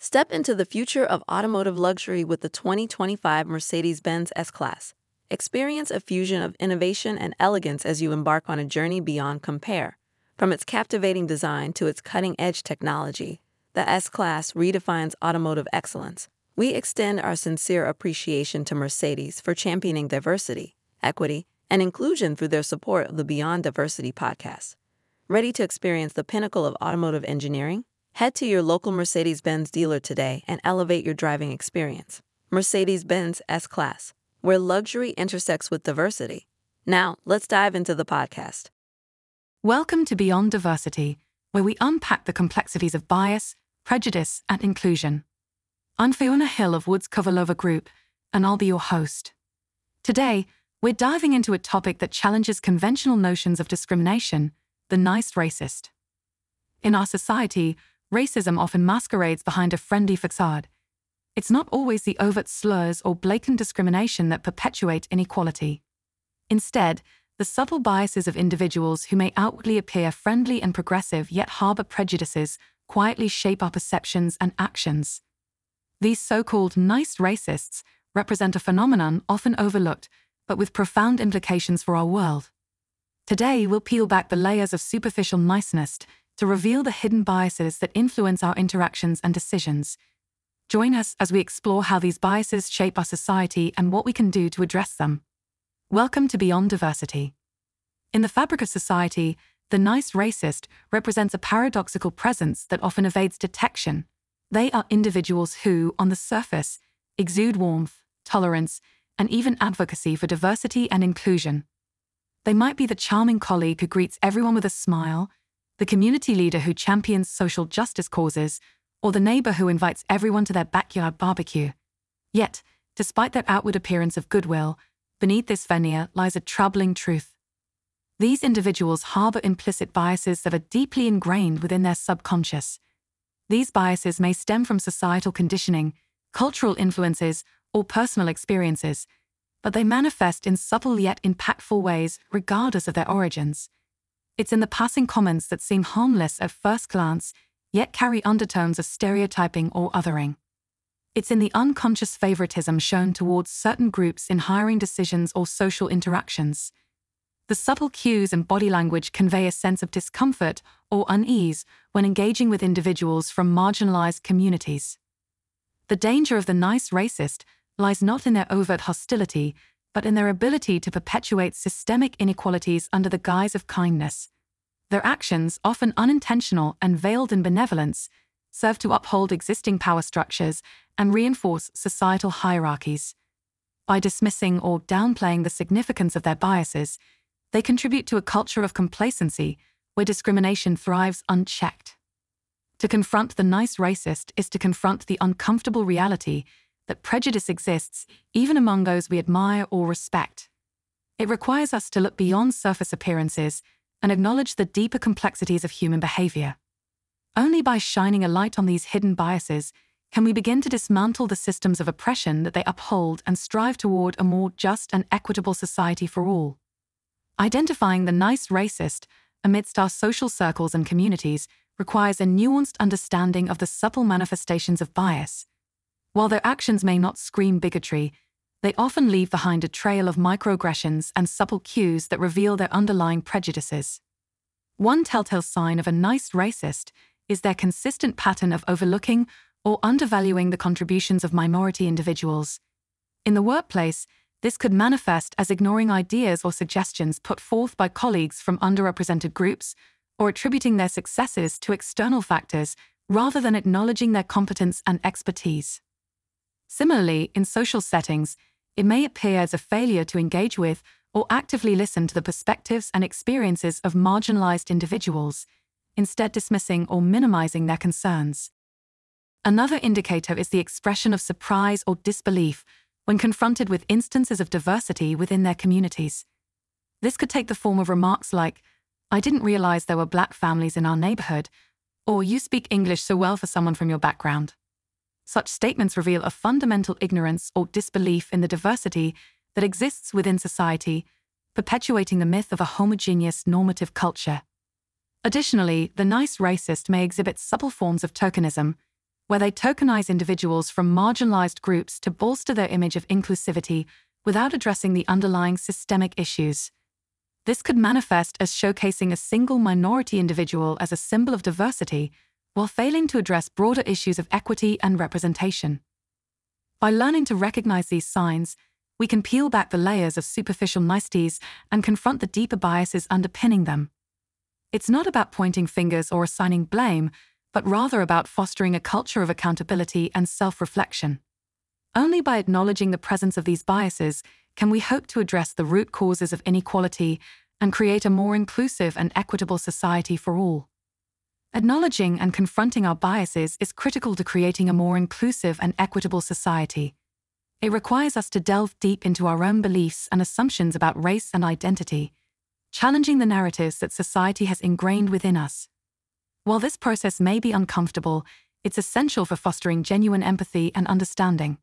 Step into the future of automotive luxury with the 2025 Mercedes-Benz S-Class. Experience a fusion of innovation and elegance as you embark on a journey beyond compare. From its captivating design to its cutting-edge technology, the S-Class redefines automotive excellence. We extend our sincere appreciation to Mercedes for championing diversity, equity, and inclusion through their support of the Beyond Diversity podcast. Ready to experience the pinnacle of automotive engineering? Head to your local Mercedes-Benz dealer today and elevate your driving experience. Mercedes-Benz S-Class, where luxury intersects with diversity. Now, let's dive into the podcast. Welcome to Beyond Diversity, where we unpack the complexities of bias, prejudice, and inclusion. I'm Fiona Hill of Woods Kovalova Group, and I'll be your host. Today, we're diving into a topic that challenges conventional notions of discrimination, the nice racist. In our society, racism often masquerades behind a friendly facade. It's not always the overt slurs or blatant discrimination that perpetuate inequality. Instead, the subtle biases of individuals who may outwardly appear friendly and progressive yet harbor prejudices quietly shape our perceptions and actions. These so-called nice racists represent a phenomenon often overlooked, but with profound implications for our world. Today, we'll peel back the layers of superficial niceness to reveal the hidden biases that influence our interactions and decisions. Join us as we explore how these biases shape our society and what we can do to address them. Welcome to Beyond Diversity. In the fabric of society, the nice racist represents a paradoxical presence that often evades detection. They are individuals who, on the surface, exude warmth, tolerance, and even advocacy for diversity and inclusion. They might be the charming colleague who greets everyone with a smile, the community leader who champions social justice causes, or the neighbor who invites everyone to their backyard barbecue. Yet, despite their outward appearance of goodwill, beneath this veneer lies a troubling truth. These individuals harbor implicit biases that are deeply ingrained within their subconscious. These biases may stem from societal conditioning, cultural influences, or personal experiences, but they manifest in subtle yet impactful ways regardless of their origins. It's in the passing comments that seem harmless at first glance, yet carry undertones of stereotyping or othering. It's in the unconscious favoritism shown towards certain groups in hiring decisions or social interactions. The subtle cues and body language convey a sense of discomfort or unease when engaging with individuals from marginalized communities. The danger of the nice racist lies not in their overt hostility, but in their ability to perpetuate systemic inequalities under the guise of kindness. Their actions, often unintentional and veiled in benevolence, serve to uphold existing power structures and reinforce societal hierarchies. By dismissing or downplaying the significance of their biases, they contribute to a culture of complacency where discrimination thrives unchecked. To confront the nice racist is to confront the uncomfortable reality that prejudice exists even among those we admire or respect. It requires us to look beyond surface appearances and acknowledge the deeper complexities of human behavior. Only by shining a light on these hidden biases can we begin to dismantle the systems of oppression that they uphold and strive toward a more just and equitable society for all. Identifying the nice racist amidst our social circles and communities requires a nuanced understanding of the subtle manifestations of bias. While their actions may not scream bigotry, they often leave behind a trail of microaggressions and subtle cues that reveal their underlying prejudices. One telltale sign of a nice racist is their consistent pattern of overlooking or undervaluing the contributions of minority individuals. In the workplace, this could manifest as ignoring ideas or suggestions put forth by colleagues from underrepresented groups, or attributing their successes to external factors rather than acknowledging their competence and expertise. Similarly, in social settings, it may appear as a failure to engage with or actively listen to the perspectives and experiences of marginalized individuals, instead dismissing or minimizing their concerns. Another indicator is the expression of surprise or disbelief when confronted with instances of diversity within their communities. This could take the form of remarks like, "I didn't realize there were Black families in our neighborhood," or "You speak English so well for someone from your background." Such statements reveal a fundamental ignorance or disbelief in the diversity that exists within society, perpetuating the myth of a homogeneous normative culture. Additionally, the nice racist may exhibit subtle forms of tokenism. where they tokenize individuals from marginalized groups to bolster their image of inclusivity without addressing the underlying systemic issues. This could manifest as showcasing a single minority individual as a symbol of diversity, while failing to address broader issues of equity and representation. By learning to recognize these signs, we can peel back the layers of superficial niceties and confront the deeper biases underpinning them. It's not about pointing fingers or assigning blame, but rather about fostering a culture of accountability and self-reflection. Only by acknowledging the presence of these biases can we hope to address the root causes of inequality and create a more inclusive and equitable society for all. Acknowledging and confronting our biases is critical to creating a more inclusive and equitable society. It requires us to delve deep into our own beliefs and assumptions about race and identity, challenging the narratives that society has ingrained within us. While this process may be uncomfortable, it's essential for fostering genuine empathy and understanding.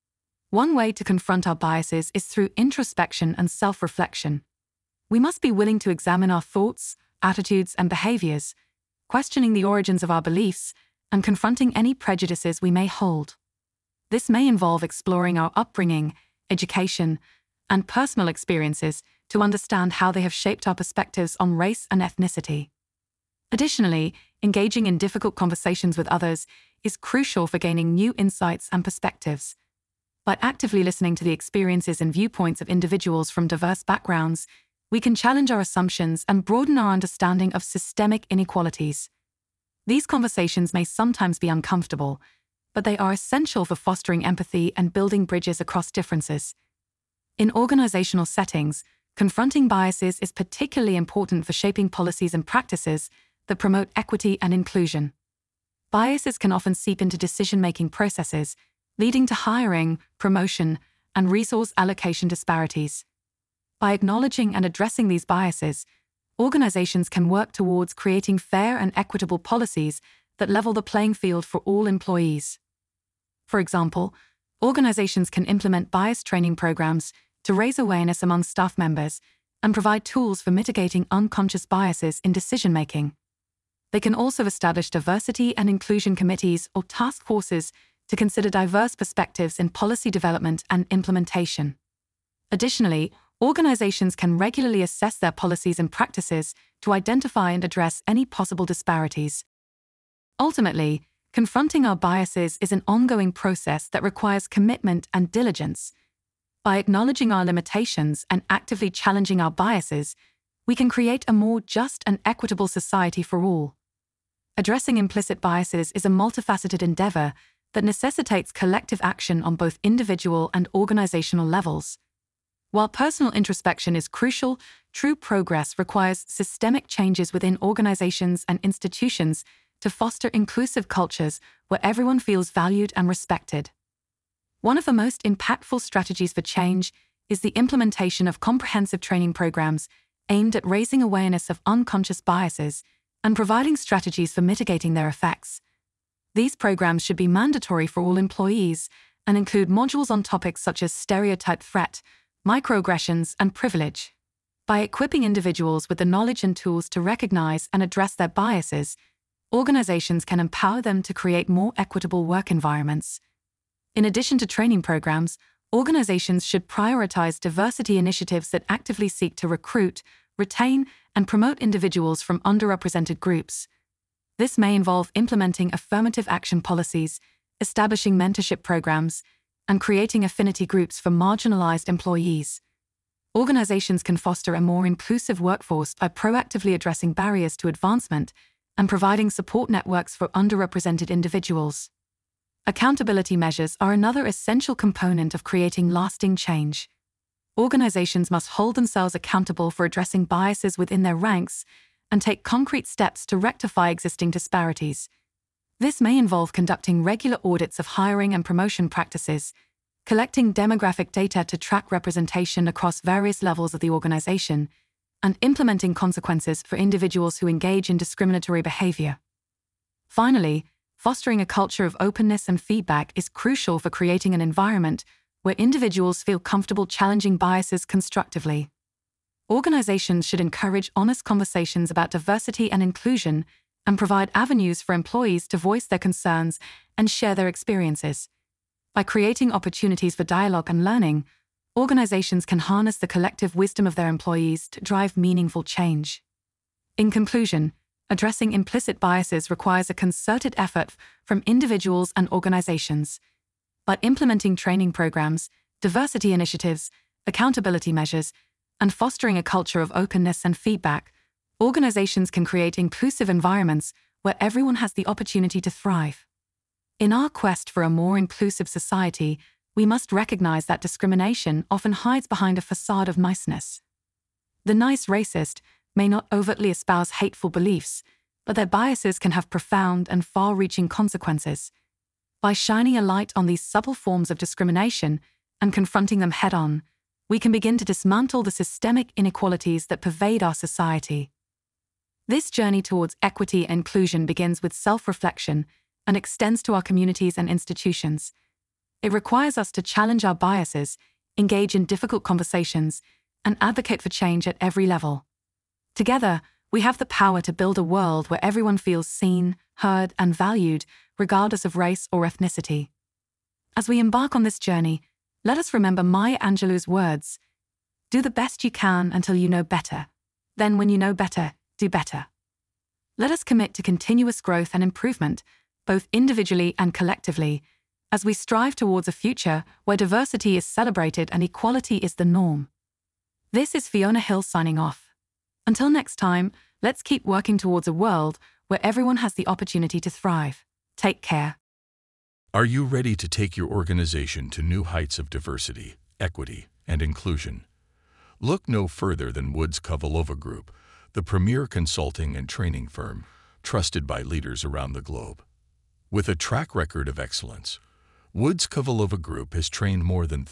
One way to confront our biases is through introspection and self-reflection. We must be willing to examine our thoughts, attitudes, and behaviors, questioning the origins of our beliefs, and confronting any prejudices we may hold. This may involve exploring our upbringing, education, and personal experiences to understand how they have shaped our perspectives on race and ethnicity. Additionally, engaging in difficult conversations with others is crucial for gaining new insights and perspectives. By actively listening to the experiences and viewpoints of individuals from diverse backgrounds, we can challenge our assumptions and broaden our understanding of systemic inequalities. These conversations may sometimes be uncomfortable, but they are essential for fostering empathy and building bridges across differences. In organizational settings, confronting biases is particularly important for shaping policies and practices that promote equity and inclusion. Biases can often seep into decision-making processes, leading to hiring, promotion, and resource allocation disparities. By acknowledging and addressing these biases, organizations can work towards creating fair and equitable policies that level the playing field for all employees. For example, organizations can implement bias training programs to raise awareness among staff members and provide tools for mitigating unconscious biases in decision-making. They can also establish diversity and inclusion committees or task forces to consider diverse perspectives in policy development and implementation. Additionally, organizations can regularly assess their policies and practices to identify and address any possible disparities. Ultimately, confronting our biases is an ongoing process that requires commitment and diligence. By acknowledging our limitations and actively challenging our biases, we can create a more just and equitable society for all. Addressing implicit biases is a multifaceted endeavor that necessitates collective action on both individual and organizational levels. While personal introspection is crucial, true progress requires systemic changes within organizations and institutions to foster inclusive cultures where everyone feels valued and respected. One of the most impactful strategies for change is the implementation of comprehensive training programs aimed at raising awareness of unconscious biases and providing strategies for mitigating their effects. These programs should be mandatory for all employees and include modules on topics such as stereotype threat, microaggressions, and privilege. By equipping individuals with the knowledge and tools to recognize and address their biases, organizations can empower them to create more equitable work environments. In addition to training programs, organizations should prioritize diversity initiatives that actively seek to recruit, retain, and promote individuals from underrepresented groups. This may involve implementing affirmative action policies, establishing mentorship programs, and creating affinity groups for marginalized employees. Organizations can foster a more inclusive workforce by proactively addressing barriers to advancement and providing support networks for underrepresented individuals. Accountability measures are another essential component of creating lasting change. Organizations must hold themselves accountable for addressing biases within their ranks and take concrete steps to rectify existing disparities. This may involve conducting regular audits of hiring and promotion practices, collecting demographic data to track representation across various levels of the organization, and implementing consequences for individuals who engage in discriminatory behavior. Finally, fostering a culture of openness and feedback is crucial for creating an environment where individuals feel comfortable challenging biases constructively. Organizations should encourage honest conversations about diversity and inclusion and provide avenues for employees to voice their concerns and share their experiences. By creating opportunities for dialogue and learning, organizations can harness the collective wisdom of their employees to drive meaningful change. In conclusion, addressing implicit biases requires a concerted effort from individuals and organizations. By implementing training programs, diversity initiatives, accountability measures, and fostering a culture of openness and feedback, organizations can create inclusive environments where everyone has the opportunity to thrive. In our quest for a more inclusive society, we must recognize that discrimination often hides behind a facade of niceness. The nice racist may not overtly espouse hateful beliefs, but their biases can have profound and far-reaching consequences. By shining a light on these subtle forms of discrimination and confronting them head-on, we can begin to dismantle the systemic inequalities that pervade our society. This journey towards equity and inclusion begins with self-reflection and extends to our communities and institutions. It requires us to challenge our biases, engage in difficult conversations, and advocate for change at every level. Together, we have the power to build a world where everyone feels seen, heard, and valued, regardless of race or ethnicity. As we embark on this journey, let us remember Maya Angelou's words: "Do the best you can until you know better. Then when you know better, do better." Let us commit to continuous growth and improvement, both individually and collectively, as we strive towards a future where diversity is celebrated and equality is the norm. This is Fiona Hill signing off. Until next time, let's keep working towards a world where everyone has the opportunity to thrive. Take care. Are you ready to take your organization to new heights of diversity, equity, and inclusion? Look no further than Woods Kovalova Group, the premier consulting and training firm trusted by leaders around the globe. With a track record of excellence, Woods Kovalova Group has trained more than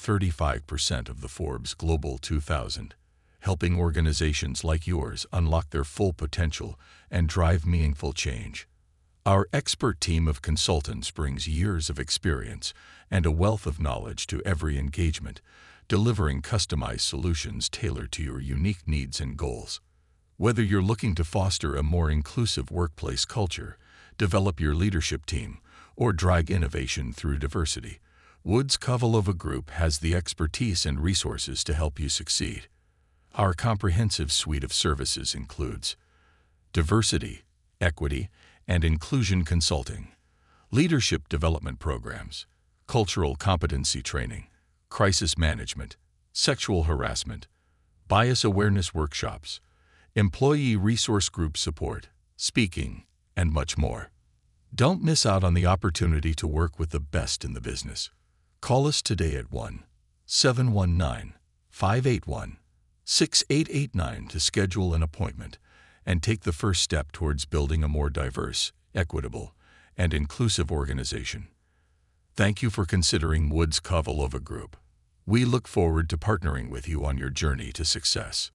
35% of the Forbes Global 2000, helping organizations like yours unlock their full potential and drive meaningful change. Our expert team of consultants brings years of experience and a wealth of knowledge to every engagement, delivering customized solutions tailored to your unique needs and goals. Whether you're looking to foster a more inclusive workplace culture, develop your leadership team, or drive innovation through diversity, Woods Kovalova Group has the expertise and resources to help you succeed. Our comprehensive suite of services includes diversity, equity, and inclusion consulting, leadership development programs, cultural competency training, crisis management, sexual harassment, bias awareness workshops, employee resource group support, speaking, and much more. Don't miss out on the opportunity to work with the best in the business. Call us today at 1-719-581-6889 to schedule an appointment and take the first step towards building a more diverse, equitable, and inclusive organization. Thank you for considering Woods Kovalova Group. We look forward to partnering with you on your journey to success.